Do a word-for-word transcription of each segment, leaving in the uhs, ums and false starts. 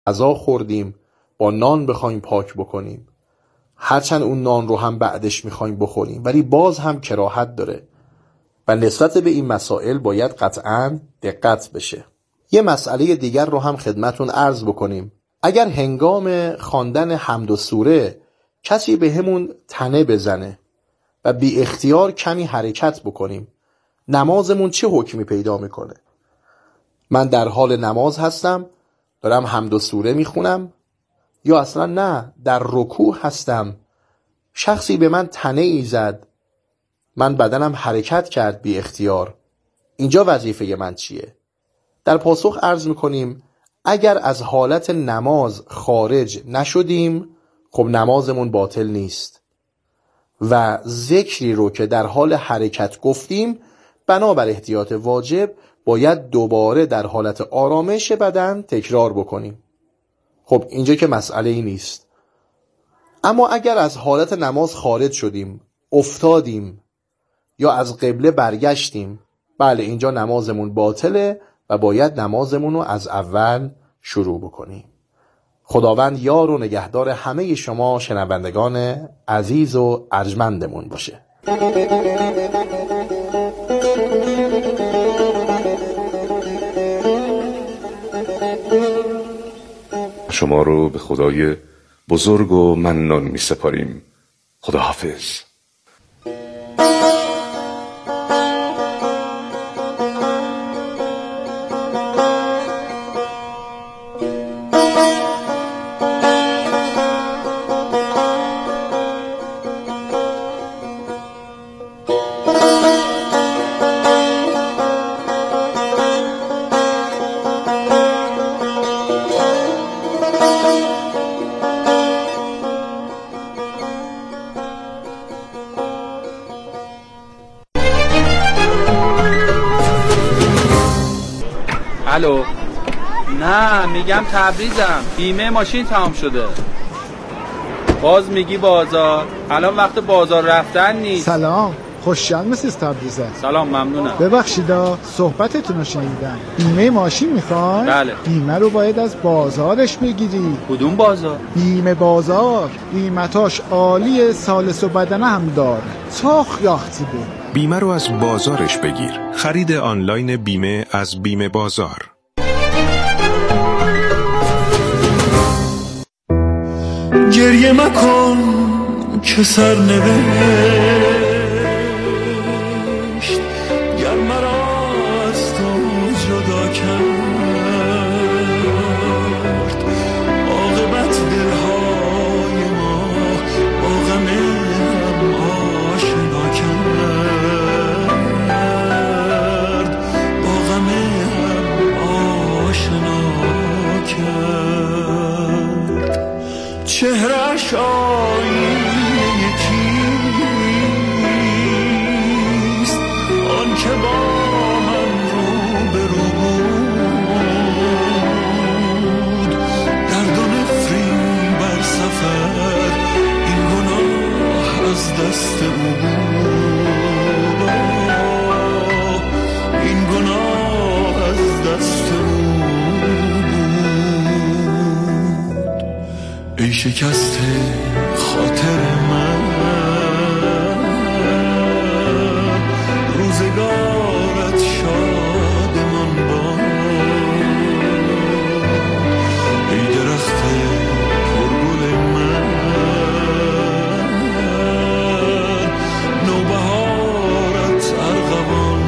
غذا خوردیم با نان بخوایم پاک بکنیم، هرچند اون نان رو هم بعدش میخوایم بخوریم، ولی باز هم کراهت داره و نسبت به این مسائل باید قطعاً دقت بشه. یه مسئله دیگر رو هم خدمتون عرض بکنیم. اگر هنگام خواندن حمد و سوره کسی به همون تنه بزنه و بی اختیار کمی حرکت بکنیم، نمازمون چه حکمی پیدا میکنه؟ من در حال نماز هستم، دارم حمد و سوره میخونم، یا اصلا نه در رکوع هستم، شخصی به من تنه ای زد، من بدنم حرکت کرد بی اختیار، اینجا وظیفه من چیه؟ در پاسخ عرض میکنیم اگر از حالت نماز خارج نشدیم، خب نمازمون باطل نیست و ذکری رو که در حال حرکت گفتیم بنابر احتیاط واجب باید دوباره در حالت آرامش بدن تکرار بکنیم. خب اینجا که مسئله ای نیست. اما اگر از حالت نماز خارج شدیم، افتادیم یا از قبله برگشتیم، بله اینجا نمازمون باطله و باید نمازمون رو از اول شروع بکنیم. خداوند یار و نگهدار همه شما شنوندگان عزیز و ارجمندمون باشه. شما رو به خدای بزرگ و منان می سپاریم. خدا حافظ. الو، نه میگم تبریزم، بیمه ماشین تمام شده. باز میگی بازار، الان وقت بازار رفتن نیست. سلام، خوشحال مسیز تبریزه. سلام، ممنونم. ببخشیدا صحبتتون رو شنیدم. بیمه ماشین میخوای؟ بله. بیمه رو باید از بازارش بگیری. کدوم بازار؟ بیمه بازار، قیمتاش عالیه، سالس و بدنه هم داره. چاخ یاختی بود. بیمه رو از بازارش بگیر. خرید آنلاین بیمه از بیمه بازار. گریه مکن که سر نوشت گر مرا از تو جدا کرد، عاقبت دلهای ما با غم هم آشنا کرد، با غم هم آشنا کرد. چهرش آینه کیست آن که با من رو به رو بود، درد و نفرین بر سفر این گناه از دست او بود، این گناه از دست او. ای شکسته خاطر من، روزگارت شادمان باد. ای درخت پرگل من، نوبهارت ارغوان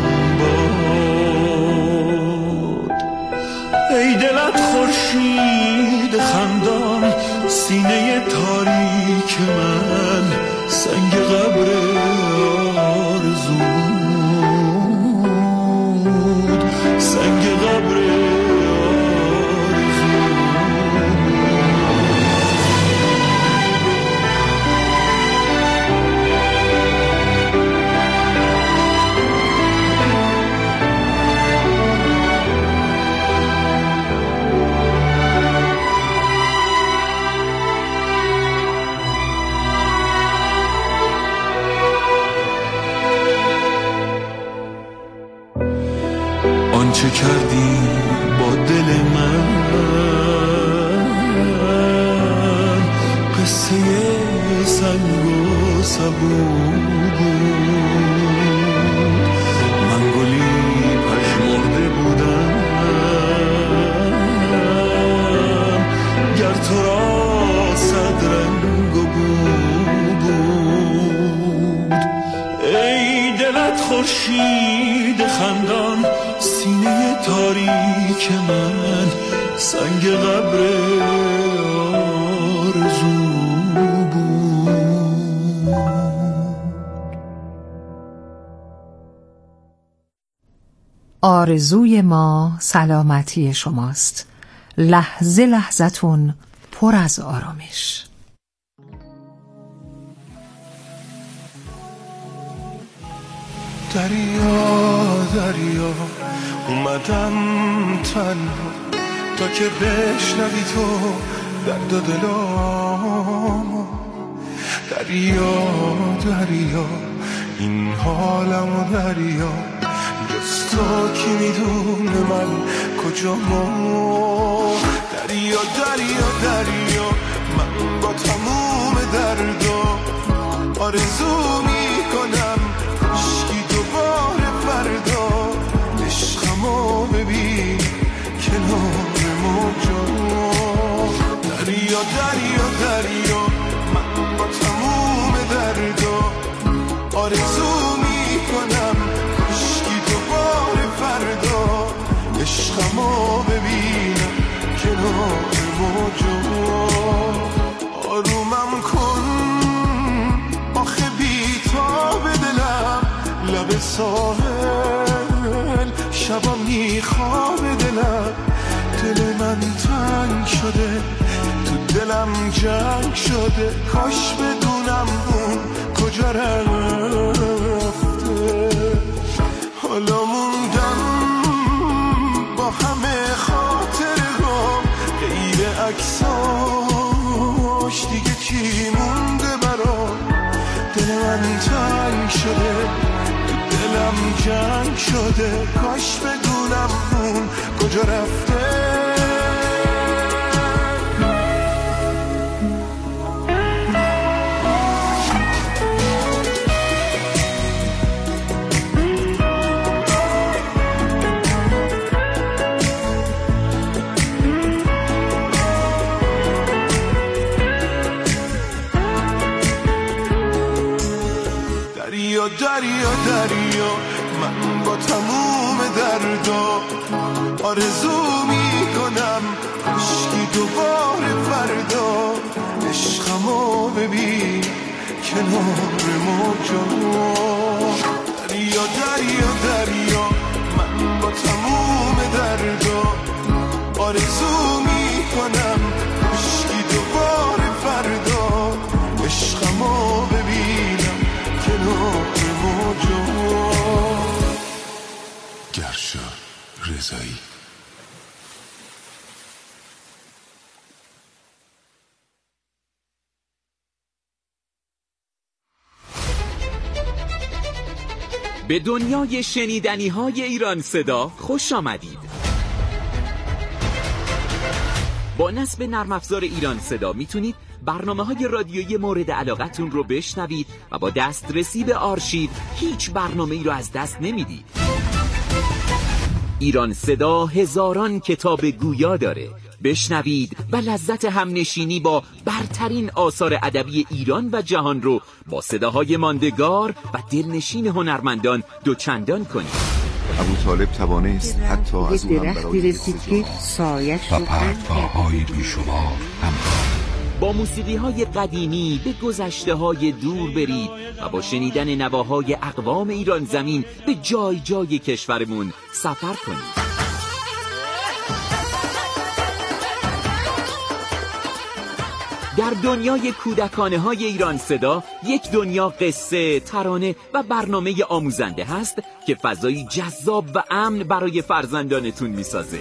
باد. ای دلت خورشید خندان، سینه تاریک من سنگ قبر آرزود، سنگ قبر بود من گلی پژمرده بودم گر تو را صد رنگ و بو بود ای دلت خورشید خندان سینه تاریک من سنگ قبر آرزو بود. آرزوی ما سلامتی شماست. لحظه لحظتون پر از آرامش. دریا دریا اومدم تنها تا که بشنوی تو درد و دلامو. دریا دریا این حالمو دریا جز تو کی میدونه من کجامو. دریا دریا دریا من با تموم دردا آرزو میکنم عشقی دوباره فردا عشقمو ببین کنار موجا. دریا دریا دریا من با تموم دردا آرزو میکنم عشقی دوباره فردا عشقمو ببینم کنار موجا. آرومم کن آخه بی‌تاب دلم لب ساحل شبا میخواب دلم. دل من تنگ شده تو دلم جنگ شده کاش بدونم اون کجا رفته. حالا موندم با همه خاطرهام غیر عکساش دیگه چی مونده برام. دل من تنگ شده تو دلم جنگ شده کاش بدونم اون کجا رفته. دریا دریا دریا من با تموم دردا آرزو میکنم عشقی دوباره فردا عشقمو ببین کنار موجا. دریا دریا دریا من با تموم دردا آرزو میکنم عشقی دوباره فردا عشقمو ببینم کنار موجا. گرشا رضایی. به دنیای شنیدنی های ایران صدا خوش آمدید. با نصب نرم افزار ایران صدا میتونید برنامه های رادیویی مورد علاقتون رو بشنوید و با دسترسی به آرشیو هیچ برنامه ای رو از دست نمیدید. ایران صدا هزاران کتاب گویا داره. بشنوید و لذت همنشینی با برترین آثار ادبی ایران و جهان رو با صداهای ماندگار و دلنشین هنرمندان دوچندان کنید. ابو طالب توانست حتی از او هم برای رسید که سایش و پرتگاه‌های بیشمار همراه. با موسیقی های قدیمی به گذشته های دور برید و با شنیدن نواهای اقوام ایران زمین به جای جای کشورمون سفر کنید. در دنیای کودکانه های ایران صدا یک دنیا قصه، ترانه و برنامه آموزنده هست که فضایی جذاب و امن برای فرزندانتون میسازه.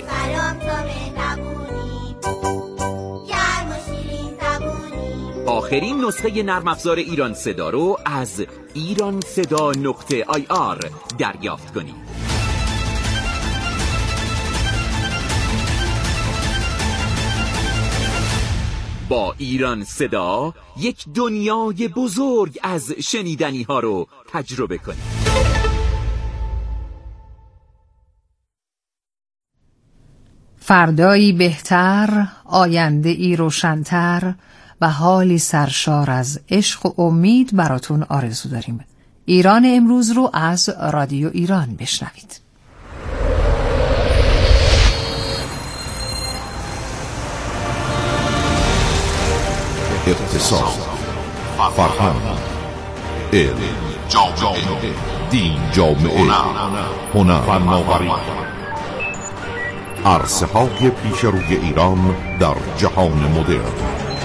آخرین نسخه نرم افزار ایران صدا رو از ایران صدا نقطه آی آر دریافت کنید. با ایران صدا یک دنیای بزرگ از شنیدنی ها رو تجربه کنید. فردایی بهتر، آینده ای روشن‌تر و حالی سرشار از عشق و امید براتون آرزو داریم. ایران امروز رو از رادیو ایران بشنوید. اقتصاد، فرهنگ، علم، جامعه، دین، جامعه، هنر، فناوری، عرصه های پیش روی ایران در جهان مدرن.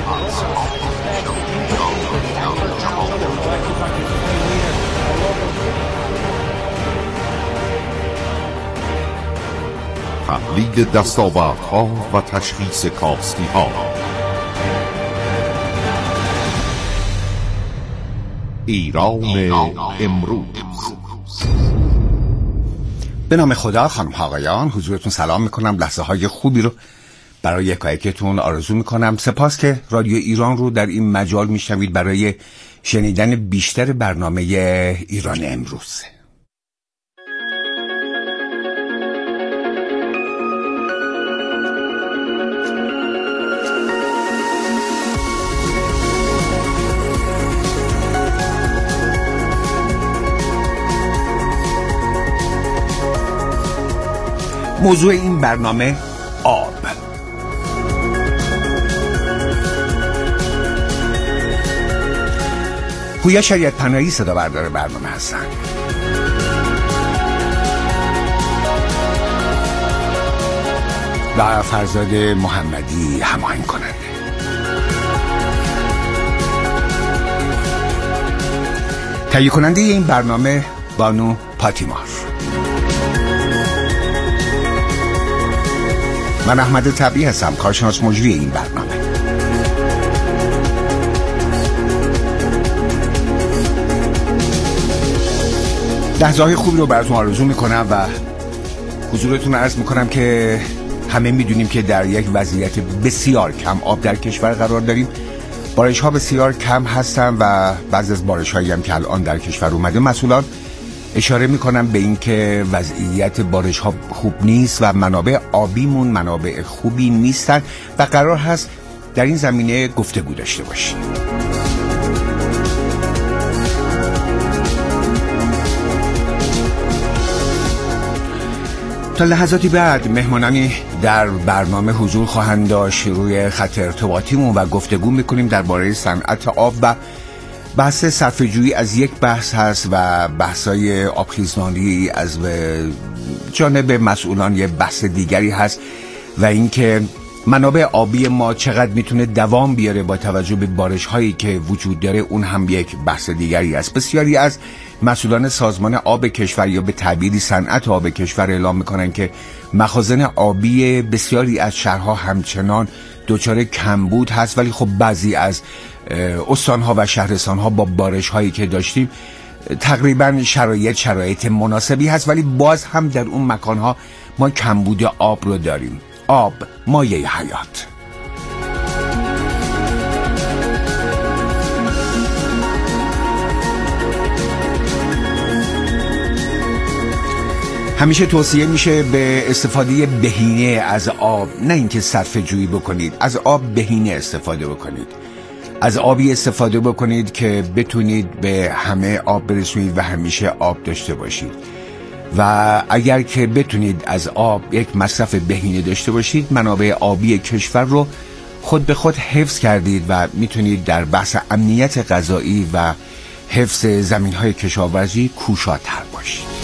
تحلیل دستاوردها و تشخیص کاستی ها. ایران امروز. به نام خدا، خانم ها آقایان، حضورتون سلام میکنم. لحظه های خوبی رو برای یکایکتون آرزو میکنم. سپاس که رادیو ایران رو در این مجال میشنوید برای شنیدن بیشتر برنامه ایران امروز. موضوع این برنامه آب. پویا شریعت پناهی صدا بردار برنامه هستن. و فرزاد محمدی هماهنگ کننده. تهیه کننده این برنامه بانو پاتیمار. من احمد طبیعی هستم، کارشناس مجری این برنامه. لحظه‌های خوبی رو براتون آرزو میکنم و حضورتون عرض میکنم که همه میدونیم که در یک وضعیت بسیار کم آب در کشور قرار داریم. بارش ها بسیار کم هستن و بعضی از بارش هایی هم که الان در کشور اومده، مسئولان اشاره میکنم به این که وضعیت بارش ها خوب نیست و منابع آبیمون منابع خوبی نیستن و قرار هست در این زمینه گفتگو داشته باشیم. تا لحظاتی بعد مهمانانی در برنامه حضور خواهند داشت. روی خط ارتباطیمون و گفتگو میکنیم درباره صنعت آب و بحث صرفه‌جویی از یک بحث هست و بحثای آبخیزرانی از جانب مسئولان یه بحث دیگری هست و اینکه منابع آبی ما چقدر میتونه دوام بیاره با توجه به بارش هایی که وجود داره، اون هم یک بحث دیگری است. بسیاری از مسئولان سازمان آب کشور یا به تعبیری صنعت آب کشور اعلام میکنن که مخازن آبی بسیاری از شهرها همچنان دچار کمبود هست، ولی خب بعضی از استانها و شهرستانها با بارش هایی که داشتیم تقریبا شرایط شرایط مناسبی هست، ولی باز هم در اون مکانها ما کمبود آب رو داریم. آب مایه حیات. همیشه توصیه میشه به استفاده بهینه از آب، نه اینکه صرفه جویی بکنید. از آب بهینه استفاده بکنید. از آبی استفاده بکنید که بتونید به همه آب برسونید و همیشه آب داشته باشید. و اگر که بتونید از آب یک مصرف بهینه داشته باشید، منابع آبی کشور رو خود به خود حفظ کردید و میتونید در بحث امنیت غذایی و حفظ زمین‌های کشاورزی کوشاتر باشید.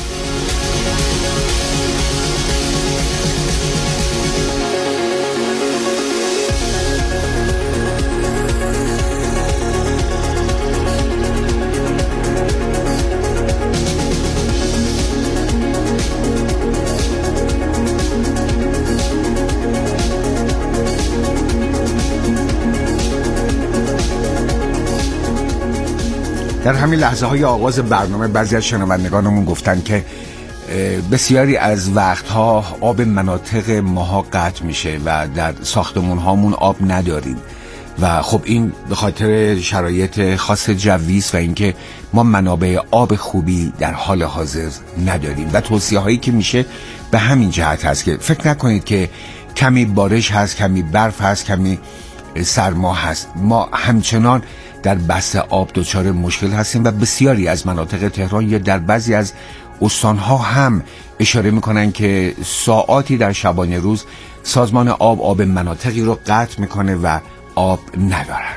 در همین لحظه های آغاز برنامه بعضی از شنوندگانمون گفتن که بسیاری از وقتها آب مناطق ماها قطع میشه و در ساختمون هامون آب نداریم و خب این به خاطر شرایط خاص جوی است و اینکه ما منابع آب خوبی در حال حاضر نداریم و توصیه هایی که میشه به همین جهت هست که فکر نکنید که کمی بارش هست، کمی برف هست، کمی سرما هست. ما همچنان در بحث آب دچار مشکل هستیم و بسیاری از مناطق تهران یا در بعضی از استانها هم اشاره میکنن که ساعاتی در شبانه روز سازمان آب آب مناطقی رو قطع میکنه و آب ندارن.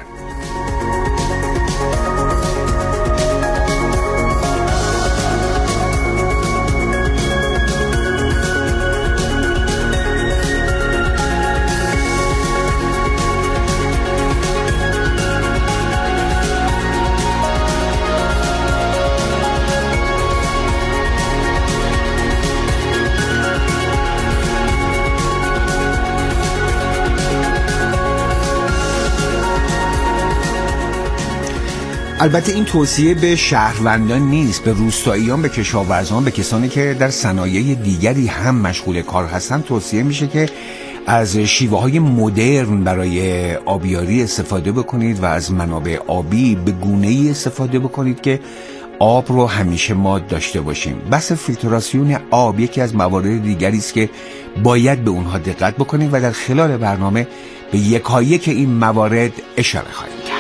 البته این توصیه به شهروندان نیست، به روستاییان، به کشاورزان، به کسانی که در صنایع دیگری هم مشغول کار هستن توصیه میشه که از شیوه های مدرن برای آبیاری استفاده بکنید و از منابع آبی به گونه‌ای استفاده بکنید که آب رو همیشه ما داشته باشیم. بحث فیلتراسیون آب یکی از موارد دیگری است که باید به اونها دقت بکنید و در خلال برنامه به یکایک این موارد اشاره خواهیم کرد.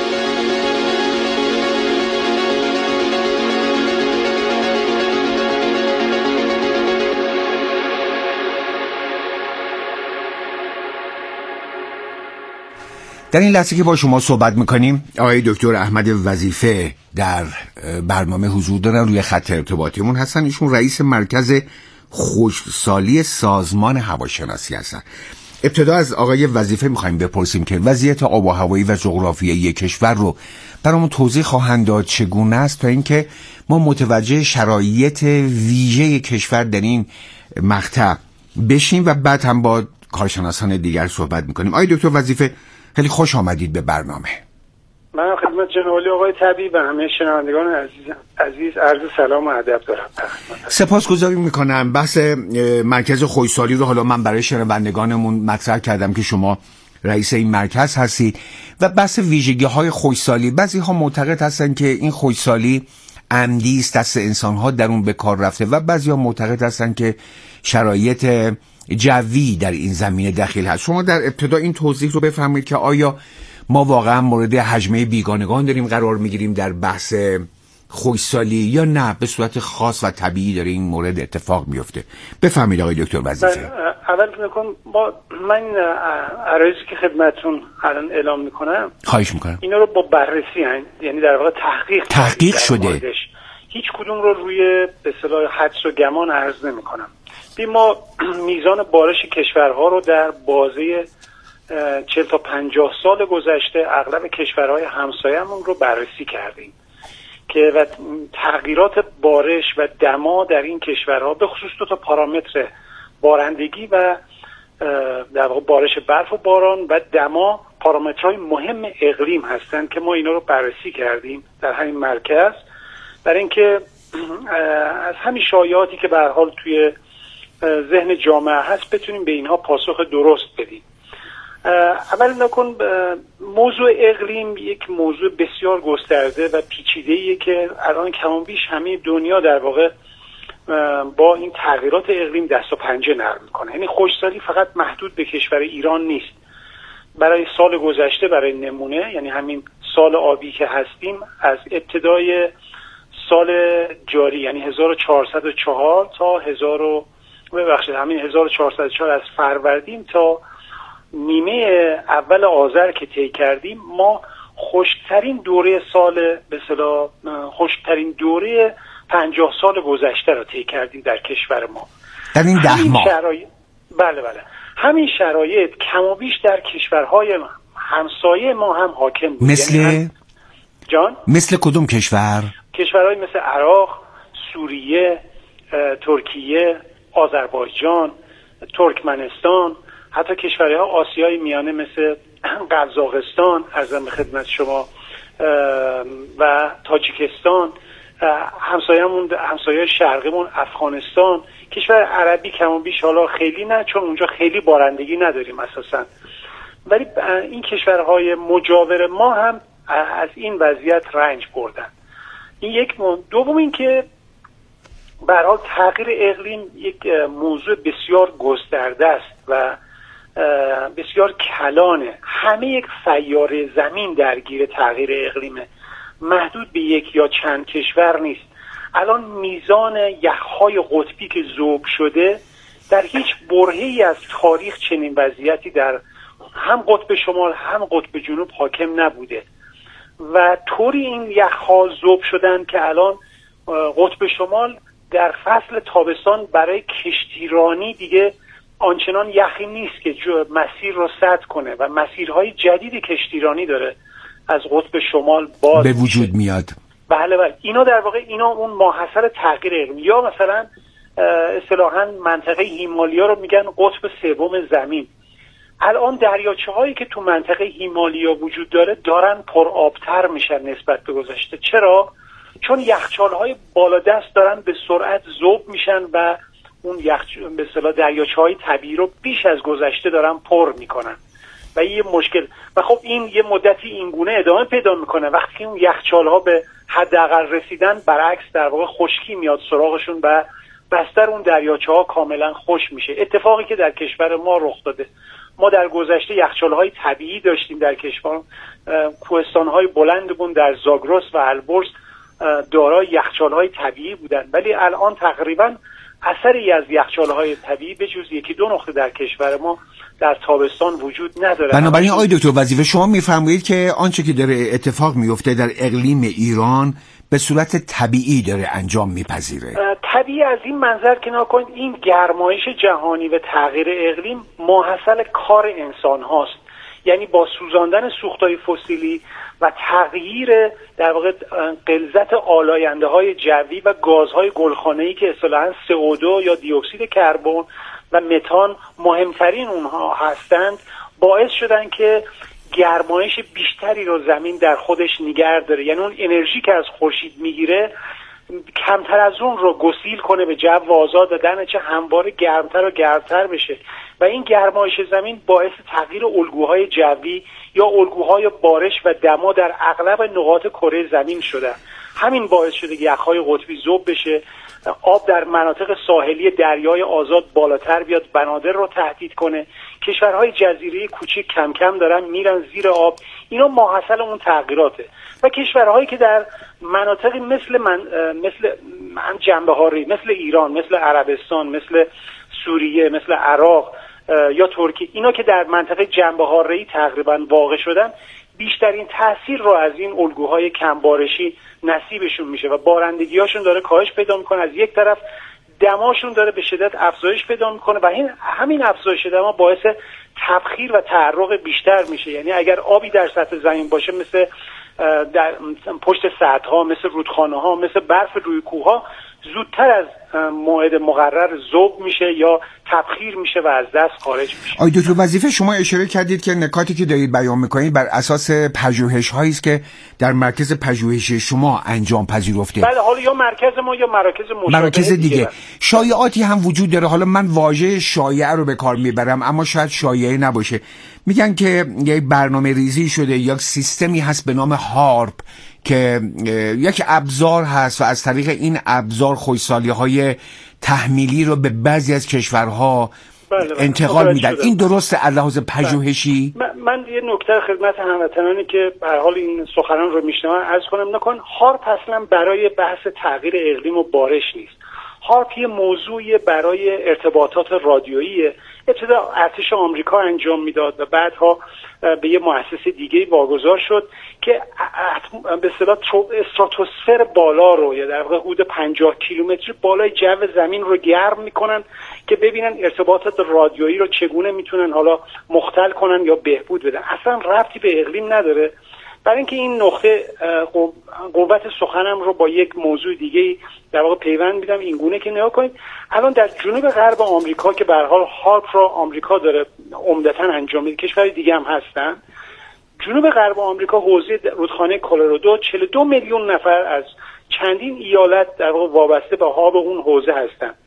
در این لحظه که با شما صحبت میکنیم آقای دکتر احمد وظیفه در برنامه حضور دارن، روی خط ارتباطیمون هستن. ایشون رئیس مرکز خشکسالی سازمان هواشناسی هستن. ابتدا از آقای وظیفه میخوایم بپرسیم که وضعیت آب و هوایی و جغرافیایی کشور رو برامون توضیح خواهند داد چگونه است تا اینکه ما متوجه شرایط ویژه کشور در این مقطع بشیم و بعد هم با کارشناسان دیگر صحبت میکنیم. آقای دکتر وظیفه خیلی خوش آمدید به برنامه. من خدمت جناب آقای طبیب و همه شنوندگان عزیز عزیز عرض سلام و ادب دارم. سپاسگزاری میکنم. بحث مرکز خشکسالی رو حالا من برای شنوندگانمون مطرح کردم که شما رئیس این مرکز هستید و بحث ویژگی های خشکسالی. بعضی ها معتقد هستن که این خشکسالی عمدی است، دست انسان ها در اون به کار رفته و بعضی ها معتقد هستن که شرایط جوی در این زمینه دخیل هست. شما در ابتدا این توضیح رو بفرمایید که آیا ما واقعا مورد هجمه بیگانگان داریم قرار میگیریم در بحث خشکسالی یا نه به صورت خاص و طبیعی داره این مورد اتفاق میفته؟ بفرمایید آقای دکتر وظیفه. اول نکن با من عرایزی که خدمتتون الان اعلام میکنم خواهش میکنم اینا رو با بررسی هن. یعنی در واقع تحقیق تحقیق شده، هیچ کدوم رو روی به اصطلاح حدس و گمان عرض نمیکنم. بی ما میزان بارش کشورها رو در بازه چهل تا پنجاه سال گذشته اغلب کشورهای همسایه‌مون رو بررسی کردیم که و تغییرات بارش و دما در این کشورها به خصوص دو تا پارامتر بارندگی و در واقع بارش برف و باران و دما پارامترهای مهم اقلیم هستند که ما اینا رو بررسی کردیم در همین مرکز برای اینکه از همین شایعاتی که به هر حال توی ذهن جامعه هست بتونیم به اینها پاسخ درست بدیم. اول نکن موضوع اقلیم یک موضوع بسیار گسترده و پیچیده‌ایه که الان کم و بیش همه دنیا در واقع با این تغییرات اقلیم دست و پنجه نرم میکنه. یعنی خشکسالی فقط محدود به کشور ایران نیست. برای سال گذشته برای نمونه یعنی همین سال آبی که هستیم از ابتدای سال جاری یعنی هزار و چهارصد و چهار تا هزار ببخشید همین هزار و چهارصد و چهار از فروردین تا نیمه اول آذر که طی کردیم ما خشکترین دوره سال به اصطلاح خشکترین دوره پنجاه سال گذشته رو طی کردیم در کشور ما. در این ده ماه شرایط بله بله همین شرایط کم و بیش در کشورهای همسایه ما هم حاکم بود. مثل یعنی هم... جان مثل کدوم کشور؟ کشورهای مثل عراق، سوریه، ترکیه، آذربایجان، ترکمنستان، حتی کشورهای آسیای میانه مثل قزاقستان عرضم به خدمت شما و تاجیکستان، همسایه‌مون همسایه شرقیمون افغانستان، کشور عربی کم و بیش حالا خیلی نه چون اونجا خیلی بارندگی نداریم اساسا. ولی این کشورهای مجاور ما هم از این وضعیت رنج بردن. این یک مو... دوم این که به هر حال تغییر اقلیم یک موضوع بسیار گسترده است و بسیار کلانه. همه یک سیاره زمین درگیر تغییر اقلیمه، محدود به یک یا چند کشور نیست. الان میزان یخهای قطبی که ذوب شده در هیچ برهه‌ای از تاریخ چنین وضعیتی در هم قطب شمال هم قطب جنوب حاکم نبوده و طوری این یخها ذوب شدن که الان قطب شمال در فصل تابستان برای کشتیرانی دیگه آنچنان یخی نیست که مسیر رو سد کنه و مسیرهای جدید کشتیرانی داره از قطب شمال باز به وجود میاد. بله بله، اینا در واقع اینا اون ماحصل تغییر اقلیم. یا مثلا اصطلاحاً منطقه هیمالیا رو میگن قطب سوم زمین. الان دریاچه هایی که تو منطقه هیمالیا وجود داره دارن پر آبتر میشن نسبت به گذشته. چرا؟ چون یخچال های بالا دست دارن به سرعت ذوب میشن و اون یخ به اصطلاح دریاچه های طبیعی رو بیش از گذشته دارن پر میکنن و یه مشکل. و خب این یه مدتی اینگونه ادامه پیدا میکنه. وقتی اون یخچال ها به حداقل رسیدن برعکس در واقع خشکی میاد سراغشون و بستر اون دریاچه ها کاملا خشک میشه. اتفاقی که در کشور ما رخ داده. ما در گذشته یخچال های طبیعی داشتیم در کشور، کوهستان های بلند بودن در زاگرس و البرز دارای یخچال های طبیعی بودن، ولی الان تقریبا اثری از یخچال های طبیعی به جز یکی دو نقطه در کشور ما در تابستان وجود نداره. بنابراین آقای دکتر وظیفه شما میفرمایید که آنچه که داره اتفاق میفته در اقلیم ایران به صورت طبیعی داره انجام میپذیره. طبیعی از این منظر که نکنید این گرمایش جهانی و تغییر اقلیم ماحصل کار انسان هاست. یعنی با سوزاندن سوختهای فسیلی و تغییر در واقع غلظت آلاینده های جوی و گازهای گلخانه‌ای که اصطلاحاً سی او دو یا دی اکسید کربن و متان مهمترین اونها هستند، باعث شدن که گرمایش بیشتری رو زمین در خودش نگه داره. یعنی اون انرژی که از خورشید میگیره کمتر از اون رو گسیل کنه به جو آزاد و در نتیجه همواره گرمتر و گرمتر بشه و این گرمایش زمین باعث تغییر الگوهای جوی یا الگوهای بارش و دما در اغلب نقاط کره زمین شده. همین باعث شده که یخهای قطبی ذوب بشه، آب در مناطق ساحلی دریای آزاد بالاتر بیاد، بنادر رو تهدید کنه، کشورهای جزیره کوچیک کم کم دارن میرن زیر آب. اینا ماحصل اون تغییراته. و کشورهایی که در مناطقی مثل من مثل من جنبه‌هایی مثل ایران، مثل عربستان، مثل سوریه، مثل عراق یا ترکیه، اینا که در منطقه جنبه‌هایی تقریبا واقع شدن، بیشترین تاثیر رو از این الگوهای کمبارشی نصیبشون میشه و بارندگی‌هاشون داره کاهش پیدا میکنه. از یک طرف دماشون داره به شدت افزایش پیدا میکنه و این همین افزایش دما باعث تبخیر و تعرق بیشتر میشه. یعنی اگر آبی در سطح زمین باشه مثل در پشت سدها، مثل رودخانه ها، مثل برف روی کوه ها، زودتر از موعد مقرر ذوب میشه یا تبخیر میشه و از دست خارج میشه. آقای دکتر وظیفه شما اشاره کردید که نکاتی که دارید بیان میکنید بر اساس پژوهش هایی است که در مرکز پژوهشی شما انجام پذیرفته. بله، حالا یا مرکز ما یا مراکز مشابه مراکز دیگه, دیگه. شایعاتی هم وجود داره. حالا من واژه شایعه رو به کار میبرم اما شاید شایعه نباشه. میگن که یک برنامه ریزی شده، یک سیستمی هست به نام هارپ که یک ابزار هست و از طریق این ابزار خوشسالی‌های تحمیلی رو به بعضی از کشورها بله بله. انتقال میدن. این درسته از لحاظ پژوهشی؟ من, من یه نکته خدمت هموطنانی که به هر حال این سخنان رو میشنون عرض کنم. نکن هارپ اصلا برای بحث تغییر اقلیم و بارش نیست. هارپ یه موضوعی برای ارتباطات رادیویی. ابتدا ارتش آمریکا انجام میداد و بعدها به یه مؤسسه دیگه واگذار شد که به اصطلاح استراتوسفر بالا رو یا در واقع حدود پنجاه کیلومتر بالای جو زمین رو گرم میکنن که ببینن ارتباطات رادیویی رو چگونه میتونن حالا مختل کنن یا بهبود بدن. اصلا ربطی به اقلیم نداره. برای اینکه این نقطه قوت سخنم رو با یک موضوع دیگه در واقع پیوند میدم، این گونه که نگاه کنید الان در جنوب غرب آمریکا که به هر حال هارپ را آمریکا داره عمدتاً انجام میده، کشورهای دیگه هم هستن. جنوب غرب آمریکا حوزه رودخانه کلرادو چهل و دو میلیون نفر از چندین ایالت در واقع وابسته به آب اون حوزه هستن.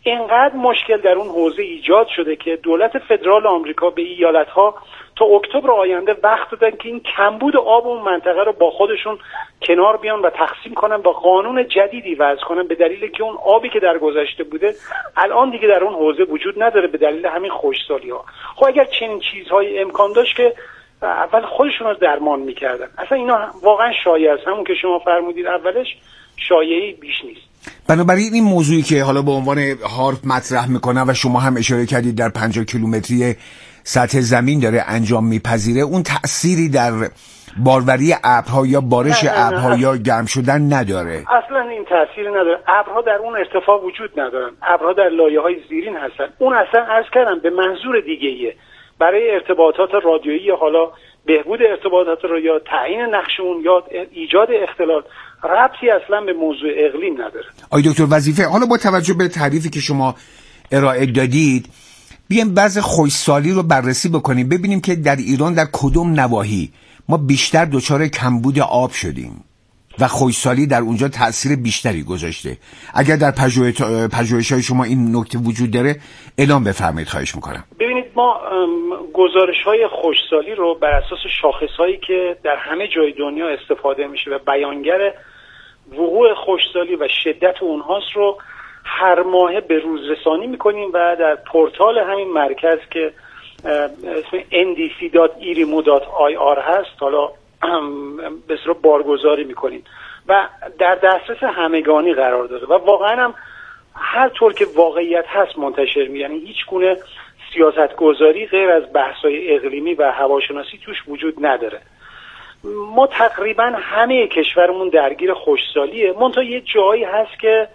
اینقدر مشکل در اون حوزه ایجاد شده که دولت فدرال آمریکا به ایالت‌ها تا اکتبر آینده وقت دادن که این کمبود آب اون منطقه رو با خودشون کنار بیان و تقسیم کنن و قانون جدیدی وضع کنن، به دلیل که اون آبی که در گذشته بوده الان دیگه در اون حوزه وجود نداره به دلیل همین خشکسالی‌ها. خب اگر چنین چیزهای امکان داشت که اول خودشون رو درمان میکردن. اصلا اینا واقعا شایعه است، همون که شما فرمودید اولش شایعه‌ای بیش نیست. بنابراین این موضوعی که حالا به عنوان حرف مطرح میکنن و شما هم اشاره کردید در پنجاه کیلومتری سطح زمین داره انجام میپذیره، اون تأثیری در باروری ابرها یا بارش ابرها یا گرم شدن نداره؟ اصلا این تأثیری نداره. ابرها در اون ارتفاع وجود ندارن، ابرها در لایه‌های زیرین هستن. اون اصلا عرض کردم به منظور دیگه‌ایه، برای ارتباطات رادیویی، حالا بهبود ارتباطات رو یا تعیین نقش اون یا ایجاد اختلال، ربطی اصلا به موضوع اقلیم نداره. آی دکتر وظیفه، حالا با توجه به تعریفی که شما ارائه دادید بیایم بعض خشکسالی رو بررسی بکنیم، ببینیم که در ایران در کدوم نواحی ما بیشتر دچار کمبود آب شدیم و خشکسالی در اونجا تأثیر بیشتری گذاشته. اگر در پژوهش‌های شما این نکته وجود داره اعلام بفرمایید، خواهش میکنم. ببینید ما گزارش‌های خشکسالی رو بر اساس شاخص‌هایی که در همه جای دنیا استفاده میشه و بیانگر وقوع خشکسالی و شدت اونهاست رو هر ماه به روز رسانی میکنیم و در پورتال همین مرکز که اسم ان دی سی دات ایریمو دات آی آر هست حالا به صورت بارگذاری میکنیم و در دسترس همگانی قرار داره و واقعا هم هر طور که واقعیت هست منتشر می، یعنی هیچ گونه سیاست گذاری غیر از بحث‌های اقلیمی و هواشناسی توش وجود نداره. ما تقریبا همه کشورمون درگیر خشکسالیه، منتها یه جایی هست که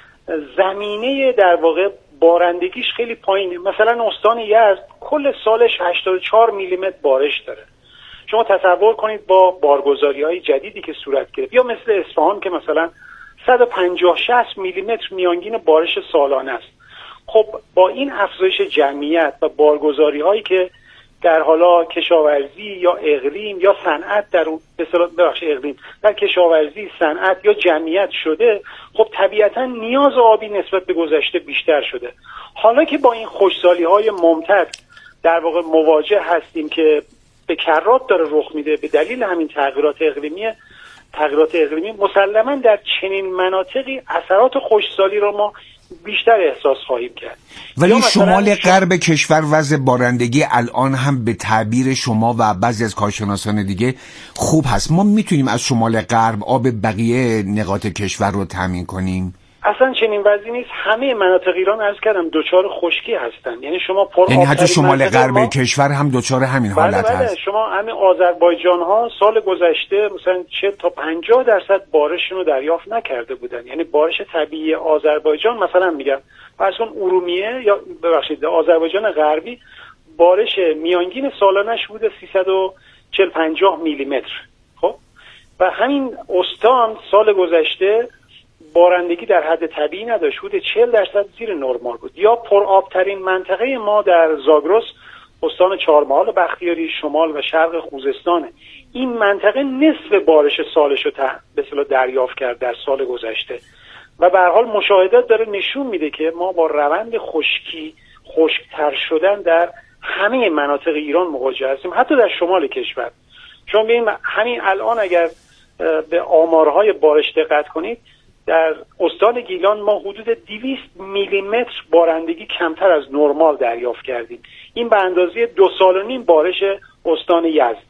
زمینه در واقع بارندگیش خیلی پایینه. مثلا استان یزد کل سالش هشتاد و چهار میلیمتر بارش داره. شما تصور کنید با بارگذاری‌های جدیدی که صورت گرفت، یا مثل اصفهان که مثلا صد و پنجاه شصت میلیمتر میانگین بارش سالانه است. خب با این افزایش جمعیت و بارگذاری‌هایی که در حالا کشاورزی یا اقلیم یا صنعت در اون به اصطلاح بخش اقلیم در کشاورزی، صنعت یا جمعیت شده، خب طبیعتا نیاز آبی نسبت به گذشته بیشتر شده. حالا که با این خشکسالی‌های ممتد در واقع مواجه هستیم که به کرات داره رخ میده به دلیل همین تغییرات اقلیمی تغییرات اقلیمی مسلماً در چنین مناطقی اثرات خشکسالی را ما بیشتر احساس خواهیم کرد. ولی شمال غرب کشور وضع بارندگی الان هم به تعبیر شما و بعضی از کارشناسان دیگه خوب هست. ما میتونیم از شمال غرب آب بقیه نقاط کشور رو تامین کنیم؟ اصلا چنین وضعی نیست. همه مناطق ایران عرض کردم دوچار خشکی هستن، یعنی شما پر یعنی حتی شمال غرب کشور هم دوچار همین بله حالت بله هست. شما همین آذربایجان ها سال گذشته مثلا چه تا پنجاه درصد بارششون رو دریافت نکرده بودن، یعنی بارش طبیعی آذربایجان مثلا میگم پس اون ارومیه یا ببخشید آذربایجان غربی بارش میانگین سالانش بوده سیصد و چهل پنجاه میلیمتر. خب و همین استان سال گذشته بارندگی در حد طبیعی نداشت، بوده چهل درصد زیر نرمال بود. یا پرآبترین منطقه ما در زاگرس استان چهارمحال بختیاری شمال و شرق خوزستانه. این منطقه نصف بارش سالش رو به اصطلاح دریافت کرد در سال گذشته و به هر حال مشاهدات داره نشون میده که ما با روند خشکی خشکتر شدن در همه مناطق ایران مواجه هستیم، حتی در شمال کشور. شما ببینید همین الان اگر به آمارهای بارش دقت کنید در استان گیلان ما حدود دویست میلیمتر بارندگی کمتر از نرمال دریافت کردیم. این به اندازه دو سال و نیم بارش استان یزد.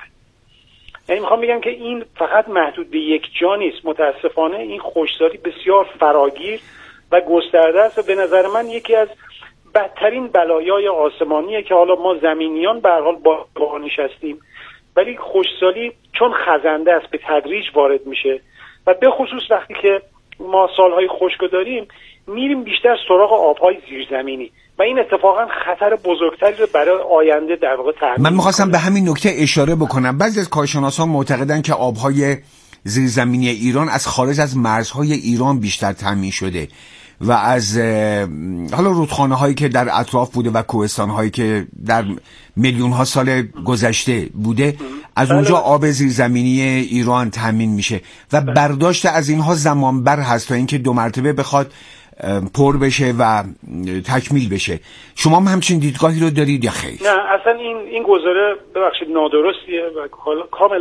یعنی میخوام بگم که این فقط محدود به یک جا نیست. متاسفانه این خشکسالی بسیار فراگیر و گسترده است و به نظر من یکی از بدترین بلایای آسمانیه که حالا ما زمینیان به هر حال با نشستیم، ولی خشکسالی چون خزنده است به تدریج وارد میشه و به خصوص وقتی که ما سالهای خشک داریم میریم بیشتر سراغ آبهای زیرزمینی و این اتفاقا خطر بزرگتری رو برای آینده در واقع تهدید. من می‌خواستم به همین نکته اشاره بکنم. بعضی از کارشناسان معتقدن که آبهای زیرزمینی ایران از خارج از مرزهای ایران بیشتر تامین شده و از حالا رودخانه هایی که در اطراف بوده و کوهستان هایی که در میلیون ها سال گذشته بوده از اونجا آب زیرزمینی ایران تامین میشه و برداشت از اینها زمان بر هست تا اینکه دو مرتبه بخواد پر بشه و تکمیل بشه. شما هم همچین دیدگاهی رو دارید یا خیر؟ نه اصلا این این گزاره ببخشید نادرستیه و کاملا